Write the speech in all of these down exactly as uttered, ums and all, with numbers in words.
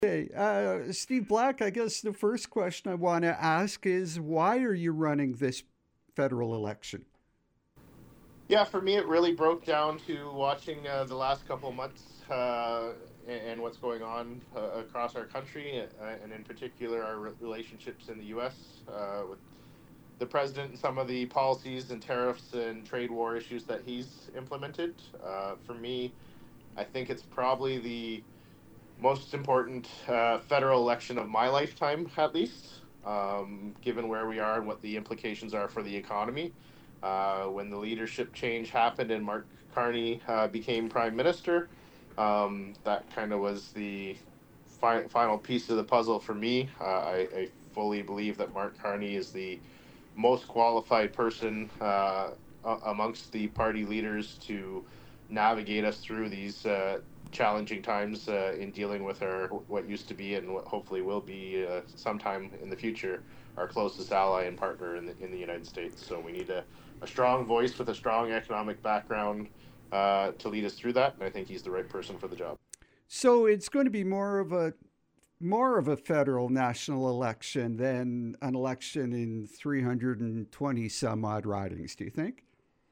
Hey, uh, Steve Black, I guess the first question I want to ask is why are you running this federal election? Yeah, for me, it really broke down to watching uh, the last couple of months uh, and, and what's going on uh, across our country, uh, and in particular, our re- relationships in the U S uh, with the president and some of the policies and tariffs and trade war issues that he's implemented. Uh, for me, I think it's probably the most important uh, federal election of my lifetime, at least, um, given where we are and what the implications are for the economy. Uh, when the leadership change happened and Mark Carney uh, became prime minister, um, that kind of was the fi- final piece of the puzzle for me. Uh, I, I fully believe that Mark Carney is the most qualified person uh, amongst the party leaders to navigate us through these uh, challenging times uh, in dealing with our what used to be and what hopefully will be uh, sometime in the future our closest ally and partner in the in the United States. So we need a, a strong voice with a strong economic background uh, to lead us through that, and I think he's the right person for the job. So it's going to be more of a more of a federal national election than an election in three hundred twenty some odd ridings, do you think?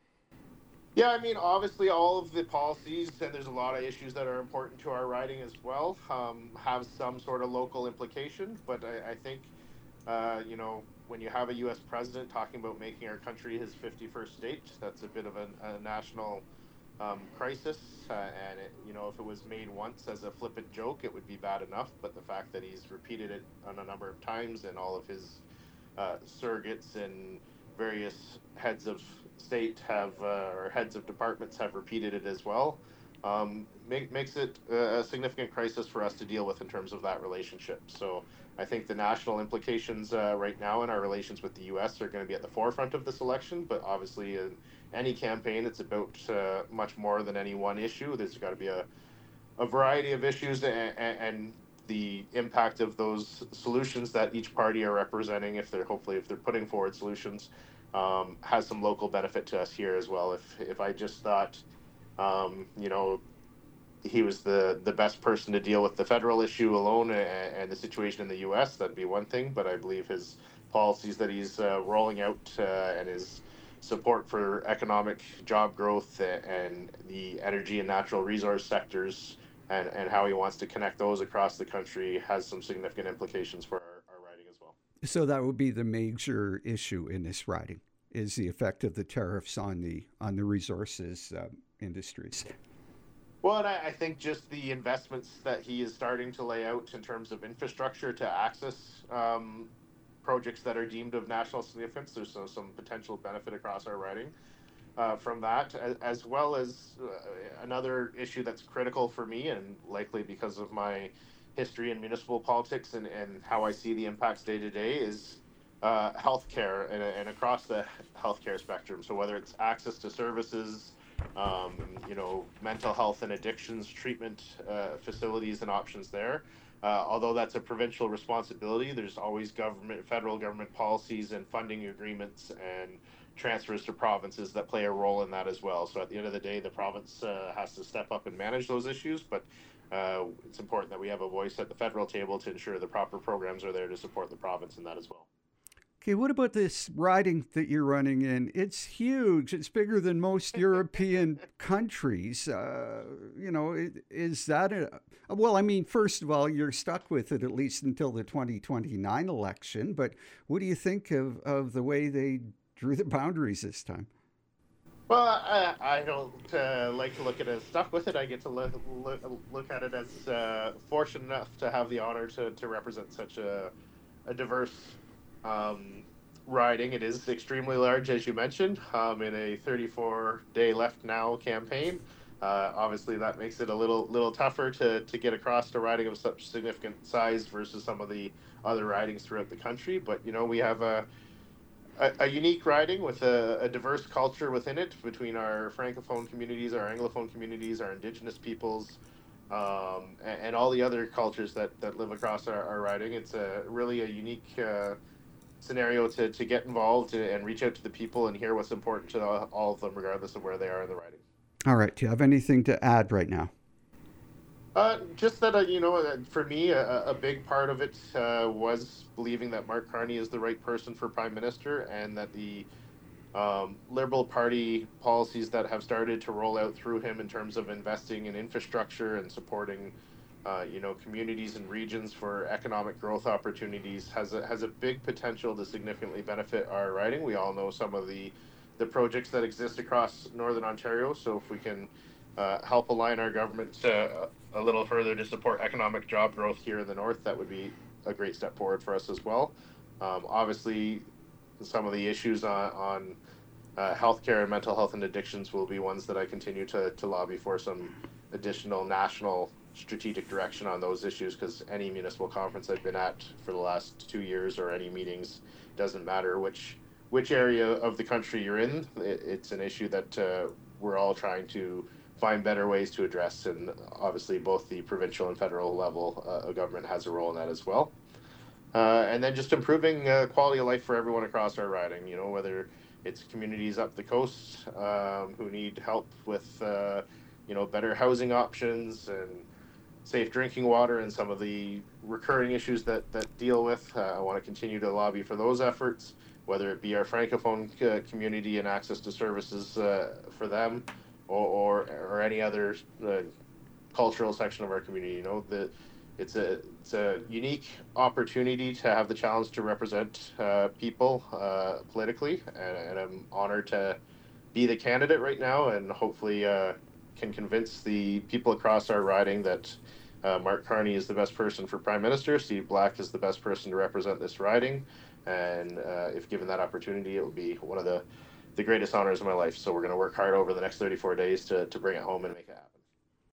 Yeah, I mean, obviously, all of the policies, and there's a lot of issues that are important to our riding as well, um, have some sort of local implication. But I, I think, uh, you know, when you have a U S president talking about making our country his fifty-first state, that's a bit of a, a national um, crisis. Uh, and, it, you know, if it was made once as a flippant joke, it would be bad enough. But the fact that he's repeated it on a number of times and all of his uh, surrogates and various heads of state have uh, or heads of departments have repeated it as well. Um, make, makes it a significant crisis for us to deal with in terms of that relationship. So I think the national implications uh, right now in our relations with the U S are going to be at the forefront of this election. But obviously, in any campaign, it's about uh, much more than any one issue. There's got to be a a variety of issues and, and the impact of those solutions that each party are representing, if they're hopefully if they're putting forward solutions, um, has some local benefit to us here as well. If if I just thought, um, you know, he was the the best person to deal with the federal issue alone and, and the situation in the U S, that'd be one thing. But I believe his policies that he's uh, rolling out uh, and his support for economic job growth and the energy and natural resource sectors and, and how he wants to connect those across the country has some significant implications for our, our riding as well. So that would be the major issue in this riding is the effect of the tariffs on the on the resources uh, industries. Well, and I, I think just the investments that he is starting to lay out in terms of infrastructure to access um, projects that are deemed of national significance, there's some, some potential benefit across our riding uh, from that, as, as well as uh, another issue that's critical for me, and likely because of my history in municipal politics and, and how I see the impacts day to day, is uh, healthcare and, and across the healthcare spectrum. So whether it's access to services, um, you know, mental health and addictions treatment uh, facilities and options there. Uh, although that's a provincial responsibility, there's always government, federal government policies and funding agreements and transfers to provinces that play a role in that as well. So at the end of the day, the province uh, has to step up and manage those issues, but uh, it's important that we have a voice at the federal table to ensure the proper programs are there to support the province in that as well. Okay, what about this riding that you're running in? It's huge. It's bigger than most European countries. Uh, you know, is that a well? I mean, first of all, you're stuck with it at least until the twenty twenty-nine election. But what do you think of of the way they drew the boundaries this time? Well, I, I don't uh, like to look at it as stuck with it. I get to look, look, look at it as uh, fortunate enough to have the honor to, to represent such a, a diverse um, riding. It is extremely large, as you mentioned, um, in a thirty-four day left now campaign. Uh, obviously, that makes it a little little tougher to, to get across to riding of such significant size versus some of the other ridings throughout the country. But you know, we have a a, a unique riding with a, a diverse culture within it between our francophone communities, our anglophone communities, our indigenous peoples, um, and, and all the other cultures that, that live across our, our riding. It's a really a unique uh, scenario to, to get involved and reach out to the people and hear what's important to all of them, regardless of where they are in the riding. All right. Do you have anything to add right now? Uh, just that, uh, you know, uh, for me, a, a big part of it uh, was believing that Mark Carney is the right person for prime minister, and that the um, Liberal Party policies that have started to roll out through him in terms of investing in infrastructure and supporting, uh, you know, communities and regions for economic growth opportunities has a, has a big potential to significantly benefit our riding. We all know some of the the projects that exist across Northern Ontario. So if we can uh, help align our government uh, a little further to support economic job growth here in the north, that would be a great step forward for us as well. Um, obviously, some of the issues on, on uh, healthcare and mental health and addictions will be ones that I continue to, to lobby for some additional national strategic direction on those issues, because any municipal conference I've been at for the last two years or any meetings, doesn't matter which which area of the country you're in, it, it's an issue that uh, we're all trying to find better ways to address, and obviously both the provincial and federal level uh, government has a role in that as well. Uh, and then just improving uh, quality of life for everyone across our riding. You know, whether it's communities up the coast um, who need help with, uh, you know, better housing options and safe drinking water, and some of the recurring issues that that deal with. Uh, I want to continue to lobby for those efforts, whether it be our francophone uh, community and access to services uh, for them, or, or or any other uh, cultural section of our community. You know, the it's a it's a unique opportunity to have the challenge to represent uh, people uh, politically, and, and I'm honored to be the candidate right now, and hopefully uh, can convince the people across our riding that uh, Mark Carney is the best person for prime minister. Steve Black is the best person to represent this riding, and uh, if given that opportunity, it will be one of the the greatest honors of my life. So we're going to work hard over the next thirty-four days to to bring it home and make it happen.